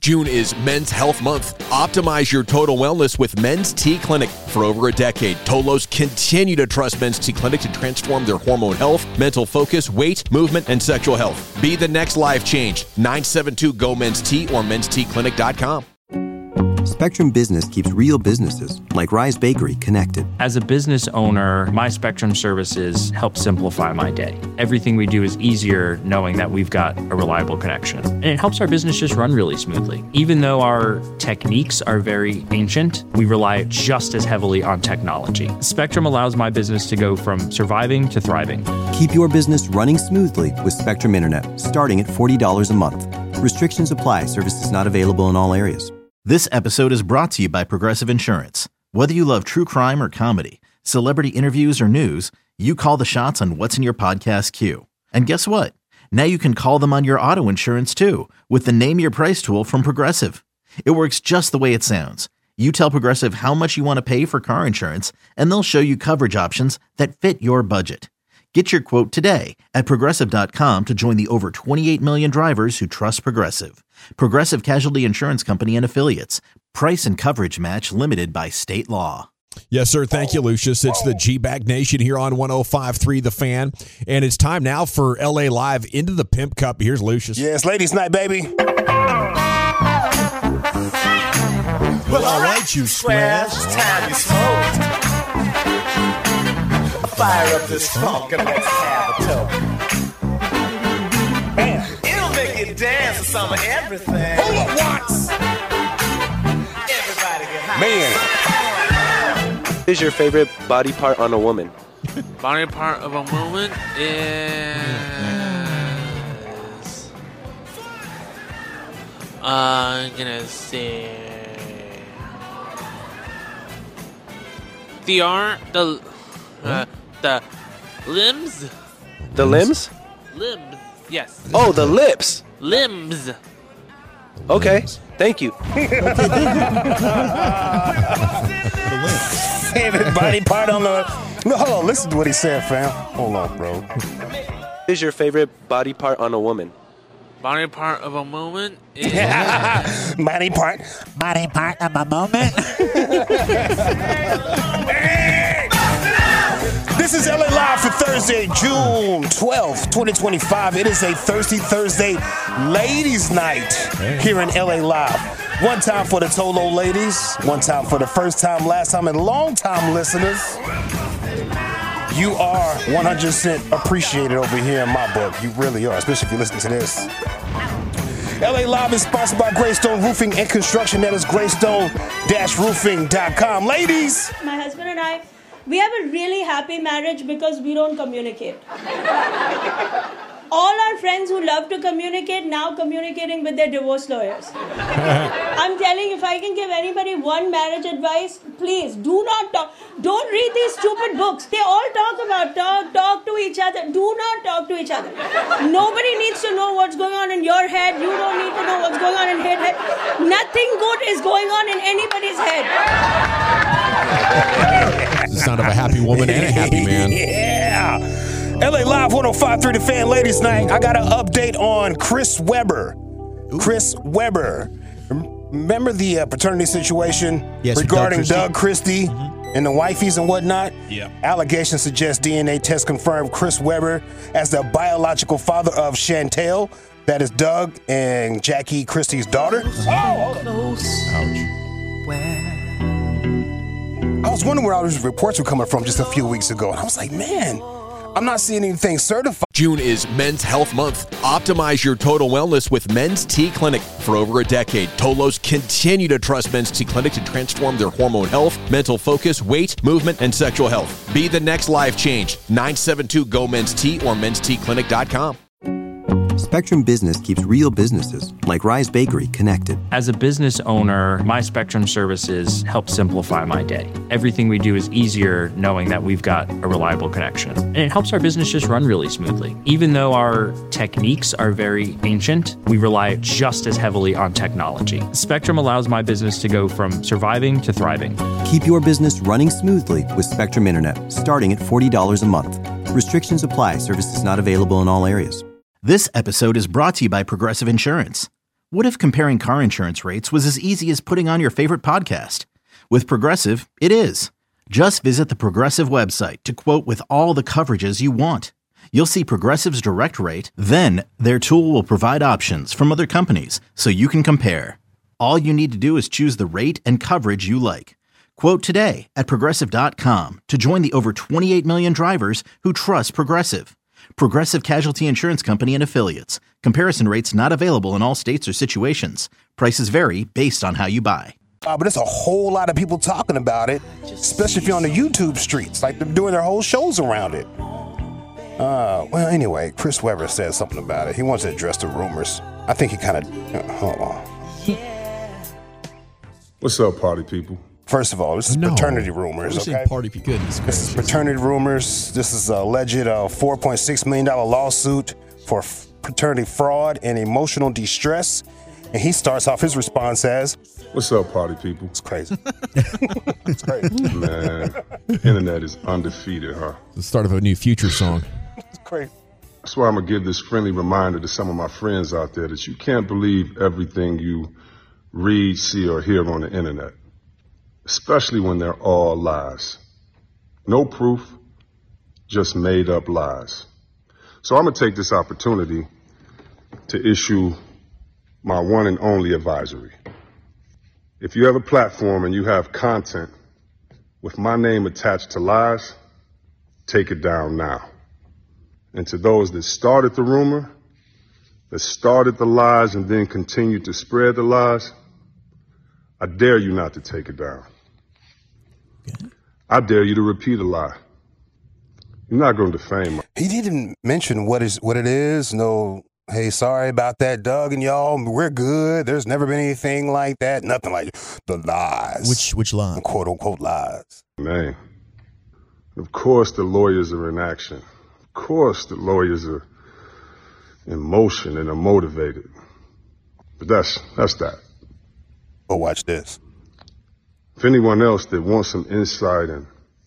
June is Men's Health Month. Optimize your total wellness with Men's T Clinic. For over a decade, Tolos continue to trust Men's T Clinic to transform their hormone health, mental focus, weight, movement, and sexual health. Be the next life change. 972-GO-MEN'S-T or mensteclinic.com. Spectrum Business keeps real businesses, like Rise Bakery, connected. As a business owner, my Spectrum services help simplify my day. Everything we do is easier knowing that we've got a reliable connection. And it helps our business just run really smoothly. Even though our techniques are very ancient, we rely just as heavily on technology. Spectrum allows my business to go from surviving to thriving. Keep your business running smoothly with Spectrum Internet, starting at $40 a month. Restrictions apply. Services not available in all areas. This episode is brought to you by Progressive Insurance. Whether you love true crime or comedy, celebrity interviews or news, you call the shots on what's in your podcast queue. And guess what? Now you can call them on your auto insurance too with the Name Your Price tool from Progressive. It works just the way it sounds. You tell Progressive how much you want to pay for car insurance, and they'll show you coverage options that fit your budget. Get your quote today at Progressive.com to join the over 28 million drivers who trust Progressive. Progressive Casualty Insurance Company and Affiliates. Price and coverage match limited by state law. Yes, sir. Thank you, Lucius. It's the G-Bag Nation here on 105.3 The Fan. And it's time now for LA Live into the Pimp Cup. Here's Lucius. Yes, ladies' night, baby. Well, all right, you squares. It's time you smoke. Fire up this funk and let's have a toke. It'll make you dance to some of everything. Hold up, Watts. Everybody get high. Man. What is your favorite body part on a woman? Body part of a woman is... I'm gonna say... The limbs? The limbs? Limbs, yes. Oh, the lips. Limbs. Okay, thank you. Favorite body part on the... No, hold on, listen to what he said, fam. Hold on, bro. What is your favorite body part on a woman? Body part of a woman is... Body part of a moment. This is LA Live for Thursday, June 12th, 2025. It is a Thirsty Thursday Ladies Night here in LA Live. One time for the Tolo ladies, one time for the first time, last time, and long time listeners. You are 100% appreciated over here in my book. You really are, especially if you listen to this. LA Live is sponsored by Greystone Roofing and Construction. That is greystone-roofing.com. Ladies! My husband and I, we have a really happy marriage because we don't communicate. All our friends who love to communicate now communicating with their divorce lawyers. I'm telling you, if I can give anybody one marriage advice, please do not talk. Don't read these stupid books. They all talk about talk to each other. Do not talk to each other. Nobody needs to know what's going on in your head. You don't need to know what's going on in his head. Nothing good is going on in anybody's head. It's the sound of a happy woman and a happy man. Yeah. LA Live 105.3 The Fan Ladies Night. I got an update on Chris Webber. Ooh. Chris Webber. Remember the paternity situation regarding Doug Christie and the wifeys and whatnot? Yeah. Allegations suggest DNA test confirmed Chris Webber as the biological father of Chantel. That is Doug and Jackie Christie's daughter. Ouch. I was wondering where all these reports were coming from just a few weeks ago. And I was like, man, I'm not seeing anything certified. June is Men's Health Month. Optimize your total wellness with Men's T Clinic. For over a decade, Tolos continue to trust Men's T Clinic to transform their hormone health, mental focus, weight, movement, and sexual health. Be the next life change. 972-GO-MEN'S-T or mensteclinic.com. Spectrum Business keeps real businesses, like Rise Bakery, connected. As a business owner, my Spectrum services help simplify my day. Everything we do is easier knowing that we've got a reliable connection. And it helps our business just run really smoothly. Even though our techniques are very ancient, we rely just as heavily on technology. Spectrum allows my business to go from surviving to thriving. Keep your business running smoothly with Spectrum Internet, starting at $40 a month. Restrictions apply. Services not available in all areas. This episode is brought to you by Progressive Insurance. What if comparing car insurance rates was as easy as putting on your favorite podcast? With Progressive, it is. Just visit the Progressive website to quote with all the coverages you want. You'll see Progressive's direct rate, then their tool will provide options from other companies so you can compare. All you need to do is choose the rate and coverage you like. Quote today at Progressive.com to join the over 28 million drivers who trust Progressive. Progressive Casualty Insurance Company and Affiliates. Comparison rates not available in all states or situations. Prices vary based on how you buy. But there's a whole lot of people talking about it, especially if you're on the YouTube streets. Like, they're doing their whole shows around it. Well, anyway, Chris Webber said something about it. He wants to address the rumors. I think he kind of... hold on. What's up, party people? First of all, this is paternity rumors, okay? Party people. Goodness gracious. This is paternity rumors. This is a alleged $4.6 million lawsuit for paternity fraud and emotional distress. And he starts off his response as... What's up, party people? It's crazy. It's crazy. Man, internet is undefeated, huh? The start of a new Future song. It's crazy. That's why I'm going to give this friendly reminder to some of my friends out there that you can't believe everything you read, see, or hear on the internet, especially when they're all lies. No proof, just made up lies. So I'm going to take this opportunity to issue my one and only advisory. If you have a platform and you have content with my name attached to lies, take it down now. And to those that started the rumor, that started the lies and then continued to spread the lies, I dare you not to take it down. Okay. I dare you to repeat a lie. You're not going to defame me. He didn't mention what it is. No, hey, sorry about that, Doug and y'all. We're good. There's never been anything like that. Nothing like the lies. Which lie? Quote unquote lies. Man, of course the lawyers are in action. Of course the lawyers are in motion and are motivated. But that's that. But watch this. If anyone else that wants some insight and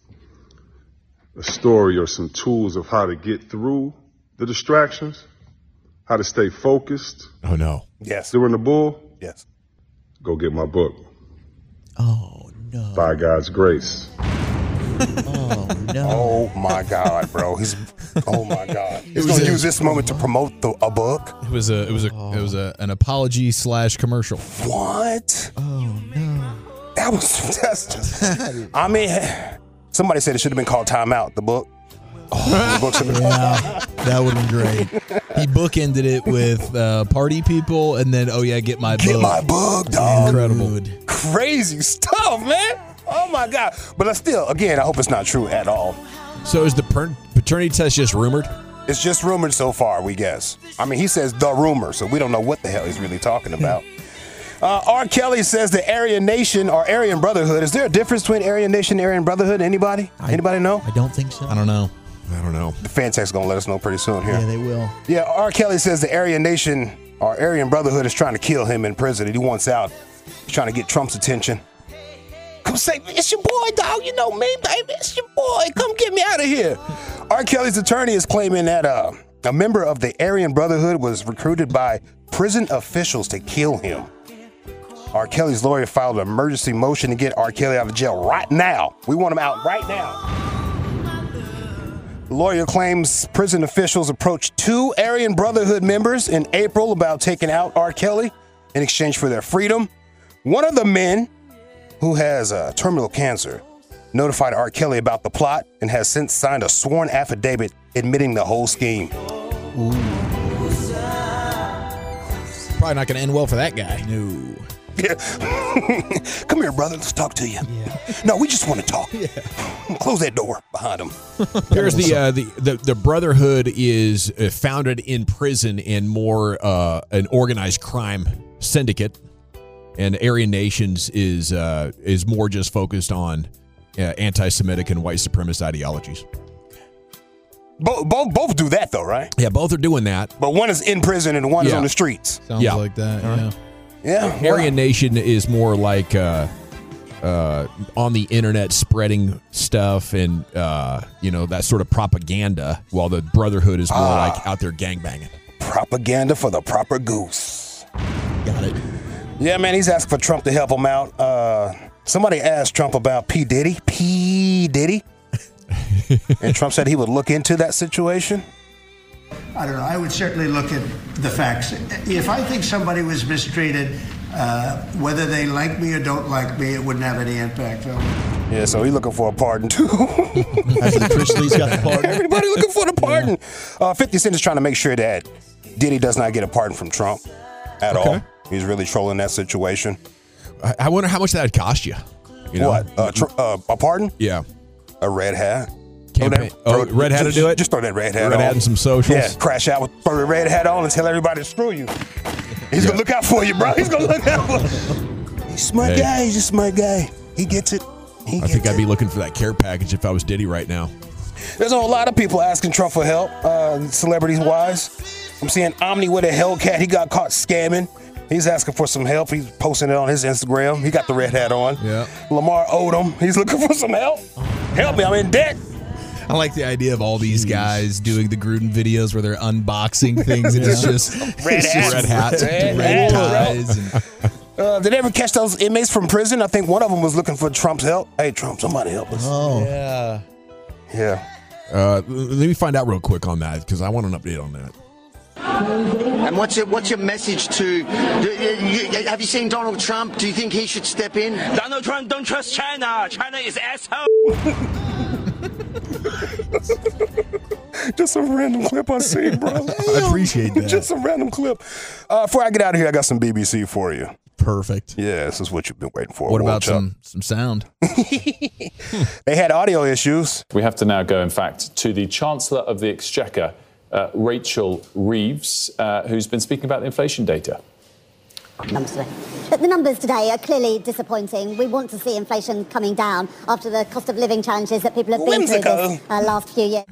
a story or some tools of how to get through the distractions, how to stay focused. Oh, no. Yes. During the bull? Yes. Go get my book. Oh, no. By God's grace. Oh, no. Oh, my God, bro. Oh, my God. He's going to use this moment to promote a book. It was an apology / commercial. What? Oh, no. That's just, I mean, somebody said it should have been called Time Out, the book. Oh, that would have been great. He bookended it with party people and then, get my book. Get my book, dog. Incredible. Crazy stuff, man. Oh, my God. But still, again, I hope it's not true at all. So is the paternity test just rumored? It's just rumored so far, we guess. I mean, he says the rumor, so we don't know what the hell he's really talking about. R. Kelly says the Aryan Nation or Aryan Brotherhood. Is there a difference between Aryan Nation and Aryan Brotherhood? Anybody? Anybody know? I don't think so. I don't know. The fan text is going to let us know pretty soon here. Yeah, they will. Yeah, R. Kelly says the Aryan Nation or Aryan Brotherhood is trying to kill him in prison. He wants out. He's trying to get Trump's attention. Come say, it's your boy, dog. You know me, baby. It's your boy. Come get me out of here. R. Kelly's attorney is claiming that a member of the Aryan Brotherhood was recruited by prison officials to kill him. R. Kelly's lawyer filed an emergency motion to get R. Kelly out of jail right now. We want him out right now. The lawyer claims prison officials approached 2 Aryan Brotherhood members in April about taking out R. Kelly in exchange for their freedom. One of the men, who has terminal cancer, notified R. Kelly about the plot and has since signed a sworn affidavit admitting the whole scheme. Ooh. Probably not going to end well for that guy. No. Yeah. Come here, brother. Let's talk to you. Yeah. No, we just want to talk. Yeah. Close that door behind him. Here's the Brotherhood is founded in prison and more an organized crime syndicate, and Aryan Nations is more just focused on anti-Semitic and white supremacist ideologies. Both do that though, right? Yeah, both are doing that. But one is in prison and one is on the streets. Sounds like that. Yeah. Yeah, Aryan Nation is more like on the internet spreading stuff and that sort of propaganda, while the Brotherhood is more like out there gangbanging. Propaganda for the proper goose. Got it. Yeah, man, he's asking for Trump to help him out. Somebody asked Trump about P. Diddy. And Trump said he would look into that situation. I don't know. I would certainly look at the facts. If I think somebody was mistreated, whether they like me or don't like me, it wouldn't have any impact on me. Yeah, so he's looking for a pardon, too. After Chris Lee's got the pardon. Everybody looking for the pardon. 50 Cent is trying to make sure that Diddy does not get a pardon from Trump at all. He's really trolling that situation. I wonder how much that would cost you. You know? What? A pardon? Yeah. A red hat. Red hat to do it? Just throw that red hat on. Red hat and some socials? Yeah, crash out with throw the red hat on and tell everybody to screw you. He's going to look out for you, bro. He's going to look out for you. He's a smart guy. He's a smart guy. He gets it. I think I'd be looking for that care package if I was Diddy right now. There's a lot of people asking Trump for help, celebrities-wise. I'm seeing Omni with a Hellcat. He got caught scamming. He's asking for some help. He's posting it on his Instagram. He got the red hat on. Yeah. Lamar Odom. He's looking for some help. Help me. I'm in debt. I like the idea of all these guys doing the Gruden videos where they're unboxing things and it's just red hats, red ties. Did they ever catch those inmates from prison? I think one of them was looking for Trump's help. Hey, Trump, somebody help us. Oh. Yeah. Let me find out real quick on that because I want an update on that. And what's your message to? Have you seen Donald Trump? Do you think he should step in? Donald Trump don't trust China. China is asshole. Just a random clip I see, bro. I appreciate that. Just a random clip. Before I get out of here, I got some BBC for you. Perfect. Yeah, this is what you've been waiting for. What about some sound? They had audio issues. We have to now go, in fact, to the Chancellor of the Exchequer, Rachel Reeves, who's been speaking about the inflation data. The numbers today are clearly disappointing. We want to see inflation coming down after the cost of living challenges that people have been through this last few years.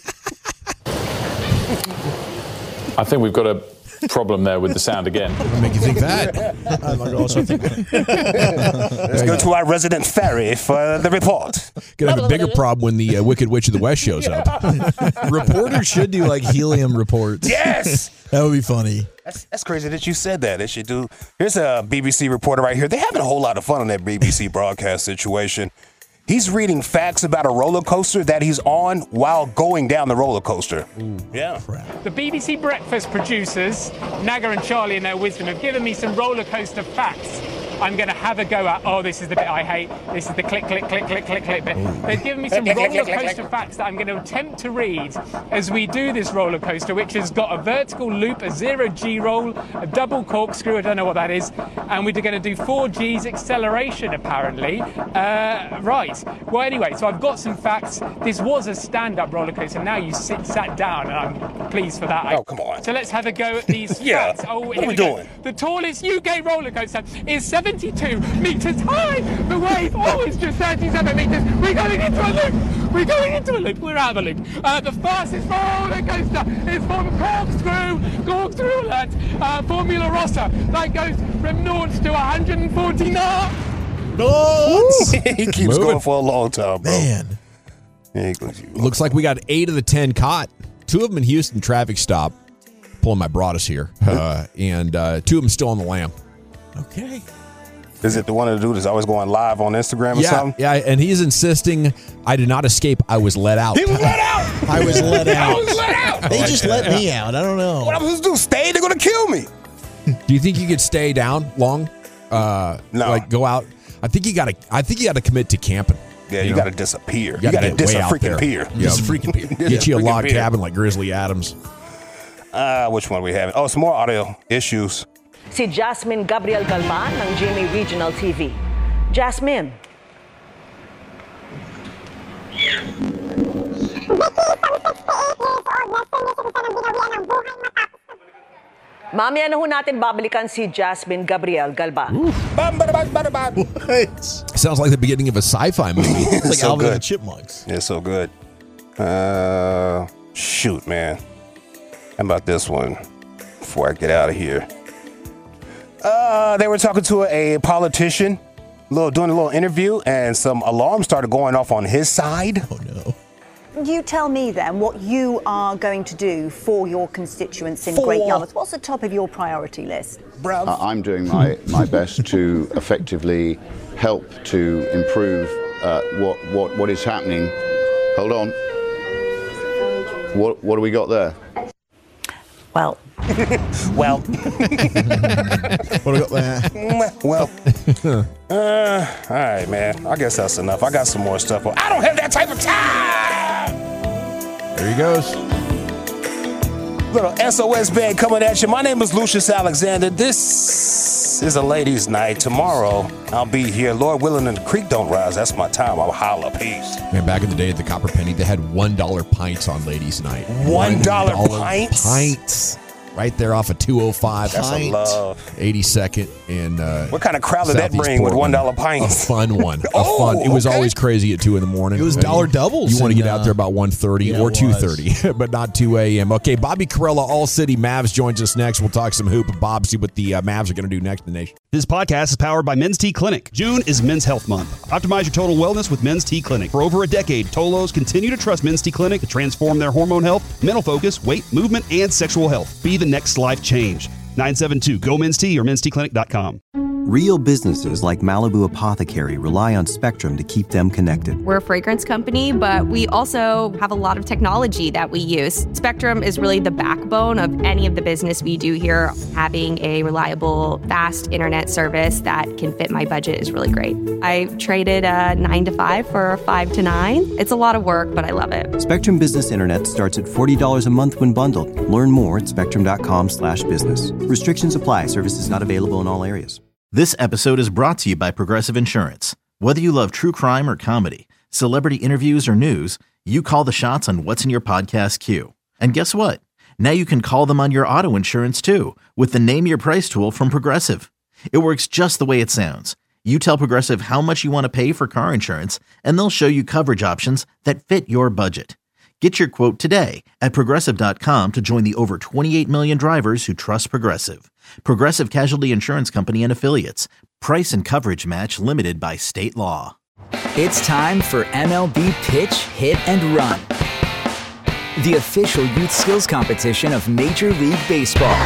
I think we've got a problem there with the sound again. What make you think that? I might also think that. Let's go to our resident fairy for the report. Gonna have a bigger problem when the Wicked Witch of the West shows up. Reporters should do like helium reports. Yes! That would be funny. That's crazy that you said that. They should do. Here's a BBC reporter right here. They're having a whole lot of fun on that BBC broadcast situation. He's reading facts about a roller coaster that he's on while going down the roller coaster. Ooh, yeah. Crap. The BBC Breakfast producers, Naga and Charlie in their wisdom, have given me some roller coaster facts. I'm going to have a go at, this is the bit I hate. This is the click, click, click, click, click, click bit. They've given me some roller coaster facts that I'm going to attempt to read as we do this roller coaster, which has got a vertical loop, a 0G roll, a double corkscrew, I don't know what that is, and we're going to do 4G's acceleration, apparently. Right. Well, anyway, so I've got some facts. This was a stand-up roller coaster. Now you sat down, and I'm pleased for that. Oh, come on. So let's have a go at these facts. What are we doing? The tallest UK roller coaster is 72 metres high. The wave is just 37 metres. We're going into a loop. We're out of a loop. The fastest roller coaster is from Corkscrew alert, Formula Rossa. That goes from 0 to 140 knots. He keeps going for a long time, bro. Man. Looks like we got 8 of the 10 caught. 2 of them in Houston traffic stop. Pulling my broadest here. And 2 of them still on the lam. Okay. Is it the one of the dude that's always going live on Instagram or something? Yeah, and he's insisting I did not escape. I was let out. He was let out. I was let out. I was let out. They just let me out. I don't know. What am I supposed to do? Stay? They're going to kill me. Do you think you could stay down long? No. Like go out? I think you got to commit to camping. Yeah, you got to disappear. You got to dis a freaking pier. Just freaking pier. Get you a log cabin like Grizzly Adams. Which one we having? Oh, some more audio issues. Si Jasmine Gabriel Galban ng GMA Regional TV. Jasmine. Mamaya na ho natin babalikan si Jasmine Gabriel Galban. Sounds like the beginning of a sci-fi movie. It's like so Alvin good. and the Chipmunks. Yeah, so good. Shoot, man. How about this one before I get out of here? They were talking to a politician, doing a little interview, and some alarms started going off on his side. Oh, no. You tell me then what you are going to do for your constituents in Great Yarmouth. What's the top of your priority list? I'm doing my best to effectively help to improve what is happening. Hold on. What do we got there? Well. Well. What do we got there? Well. All right, man. I guess that's enough. I got some more stuff. I don't have that type of time. There he goes. Little SOS band coming at you. My name is Lucius Alexander. This is a ladies' night. Tomorrow, I'll be here. Lord willing, and the creek don't rise. That's my time. I'll holla. Peace. Man, back in the day at the Copper Penny, they had $1 pints on ladies' night. $1 pints? Pints. Right there off of 205. That's a love. 82nd in what kind of crowd did that bring with $1 pints? A fun one. It was always crazy at 2 in the morning. It was dollar doubles. You want to get out there about 1:30 or 2:30, but not 2 a.m. Okay, Bobby Carella, All City Mavs, joins us next. We'll talk some hoop. Bob, see what the Mavs are going to do next in the nation. This podcast is powered by Men's T Clinic. June is Men's Health Month. Optimize your total wellness with Men's T Clinic. For over a decade, Tolos continue to trust Men's T Clinic to transform their hormone health, mental focus, weight, movement, and sexual health. Be the next life change. 972-GO-MEN'S-T or mensteclinic.com. Real businesses like Malibu Apothecary rely on Spectrum to keep them connected. We're a fragrance company, but we also have a lot of technology that we use. Spectrum is really the backbone of any of the business we do here. Having a reliable, fast internet service that can fit my budget is really great. I traded a 9 to 5 for a 5 to 9. It's a lot of work, but I love it. Spectrum Business Internet starts at $40 a month when bundled. Learn more at spectrum.com/business. Restrictions apply. Services not available in all areas. This episode is brought to you by Progressive Insurance. Whether you love true crime or comedy, celebrity interviews or news, you call the shots on what's in your podcast queue. And guess what? Now you can call them on your auto insurance too with the Name Your Price tool from Progressive. It works just the way it sounds. You tell Progressive how much you want to pay for car insurance, and they'll show you coverage options that fit your budget. Get your quote today at Progressive.com to join the over 28 million drivers who trust Progressive. Progressive Casualty Insurance Company and Affiliates. Price and coverage match limited by state law. It's time for MLB Pitch, Hit, and Run, the official youth skills competition of Major League Baseball.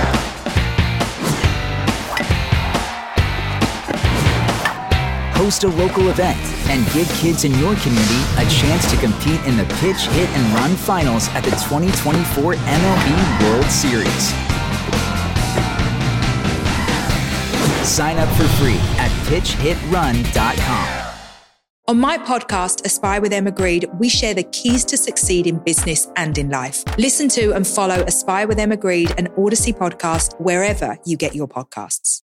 Host a local event and give kids in your community a chance to compete in the Pitch, Hit, and Run finals at the 2024 MLB World Series. Sign up for free at pitchhitrun.com. On my podcast, Aspire with Emma Grede, we share the keys to succeed in business and in life. Listen to and follow Aspire with Emma Grede, an Odyssey podcast, wherever you get your podcasts.